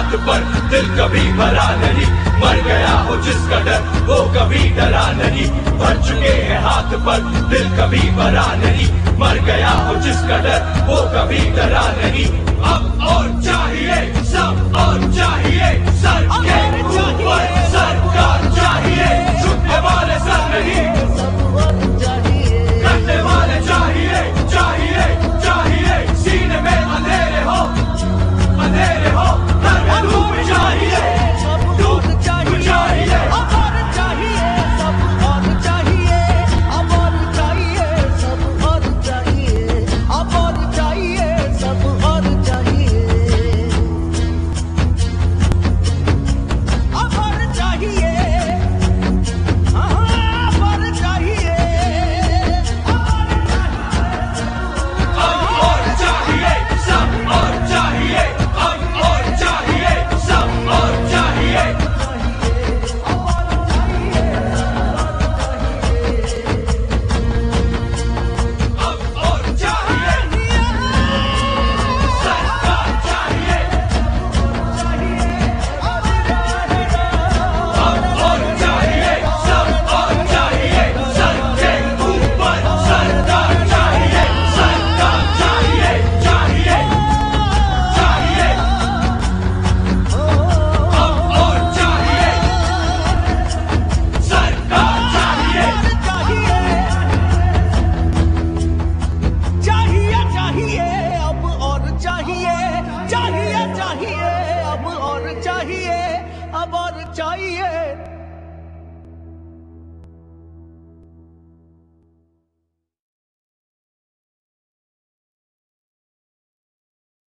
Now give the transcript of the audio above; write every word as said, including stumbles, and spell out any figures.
हाथ पर दिल कभी भरा नहीं, मर गया हो जिसका डर वो कभी डरा नहीं। भर चुके हैं हाथ पर दिल कभी भरा नहीं, मर गया हो जिसका डर वो कभी डरा नहीं। अब और चाहिए सब और चाहिए सर के